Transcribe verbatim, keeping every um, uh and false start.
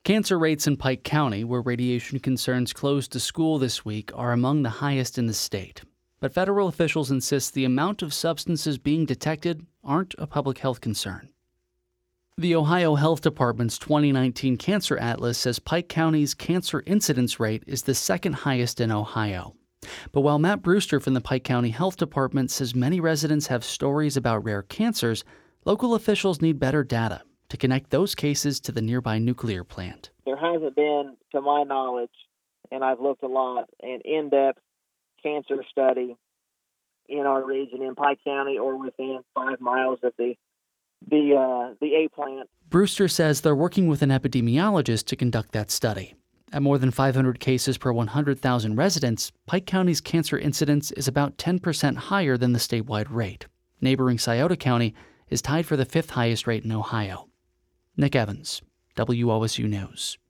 Cancer rates in Pike County, where radiation concerns closed a school this week, are among the highest in the state. But federal officials insist the amount of substances being detected aren't a public health concern. The Ohio Health Department's twenty nineteen Cancer Atlas says Pike County's cancer incidence rate is the second highest in Ohio. But while Matt Brewster from the Pike County Health Department says many residents have stories about rare cancers, local officials need better data to connect those cases to the nearby nuclear plant. There hasn't been, to my knowledge, and I've looked a lot, an in-depth cancer study in our region in Pike County or within five miles of the the uh, the A plant. Brewster says they're working with an epidemiologist to conduct that study. At more than five hundred cases per one hundred thousand residents, Pike County's cancer incidence is about ten percent higher than the statewide rate. Neighboring Scioto County is tied for the fifth highest rate in Ohio. Nick Evans, W O S U News.